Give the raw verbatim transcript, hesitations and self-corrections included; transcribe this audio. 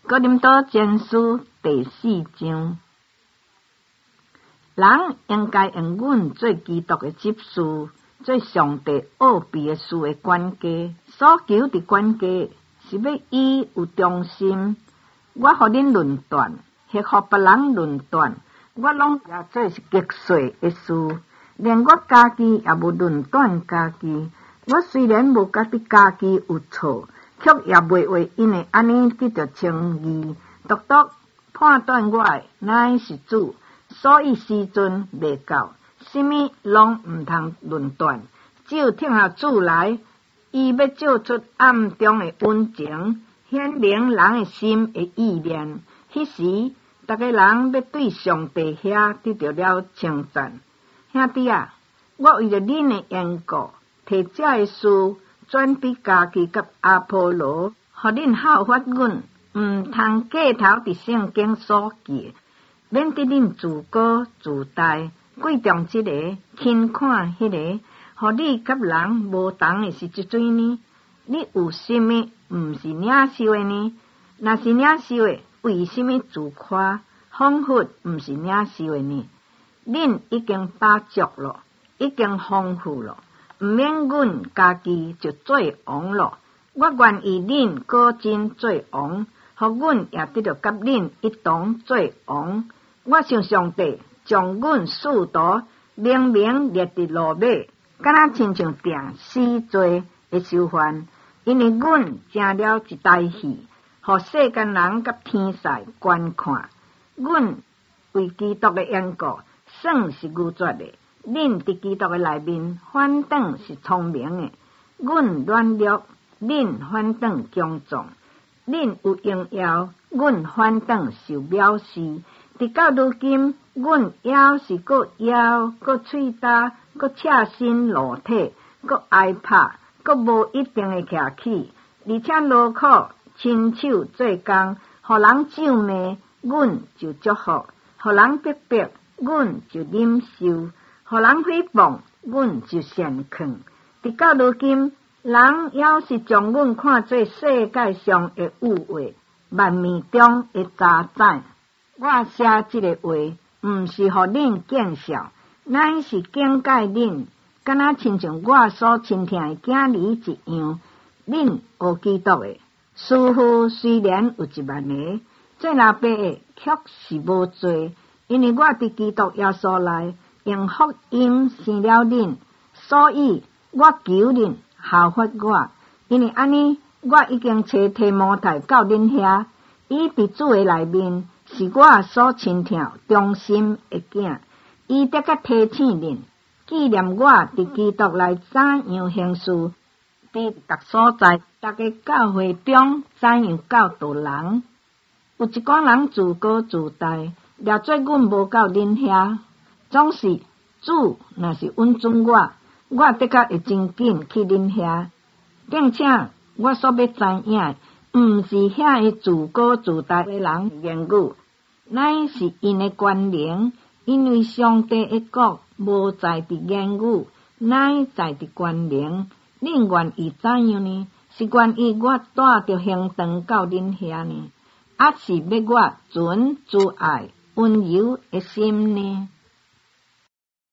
哥林多前书第四章，人应该用阮做基督的执事，做上帝奥秘的事的管家。所求的管家是要伊有忠心。我互恁论断，或互别人论断，我拢也做是极细的事，连我家己也无论断家己。我虽然无觉得家己有错，却也袂为因为安尼得到称义。独独判断我的乃是主，所以时阵未到，什么拢毋通论断，只有听下主来。伊要照出暗中的温情，显明人的心的意念。迄时，逐个人要对上帝遐得到了称赞。兄弟啊，我为了恁的缘故，摕这个事转俾家己甲阿波罗，互恁效法阮，毋通过头伫圣经所记，免得恁自高自大，贵重这个，轻看迄个。互你甲人无同的是即种呢？你有什么毋是领受的呢？若是领受的，为什么自夸？仿佛毋是领受的呢？恁已经把足了，已经丰富了，毋免阮家己就做王了。我愿意恁果真做王，互阮也得到甲恁一同做王。我想上帝将阮使徒明明列伫路尾。敢若亲像定死罪的囚犯，因为阮成了一台戏，互世间人甲天使观看。阮为基督的缘故，算是愚拙的；恁伫基督的内面，反倒是聪明的。阮软弱，恁反倒强壮；恁有荣耀，阮反倒受藐视。直到如今，阮要是搁枵，搁喙焦，搁赤身裸体，搁挨拍，搁无一定会徛起，而且劳苦亲手做工，互人咒骂，阮就祝福；互人逼迫，阮就忍受；互人诽谤，阮就善劝。直到如今，人要是将阮看作世界上的污秽，万面中的渣滓。我写这个话，毋是互恁见笑，乃是警戒恁，敢若亲像我所亲听的囝儿一样。恁学基督的师傅虽然有一万个，做老爸的却是无多，因为我伫基督耶稣内用福音生了恁，所以我求恁效法我，因为安尼我已经找提摩太到恁遐，伊伫主的内面。是我所亲听忠心的囝，伊得甲提醒恁，纪念我伫基督内怎样行事，伫各所在、逐个教会中怎样教导人。有一寡人自高自大，掠做阮无到恁遐，总是主若是允准我，我得甲会真紧去恁遐，并且我所要知影，毋是遐个自高自大的人言语。乃是因的关联，因为上帝的国无在伫言语，乃在伫关联。恁愿意怎样呢？是愿意我带着行长到恁遐呢，还是要我存自爱温柔的心呢？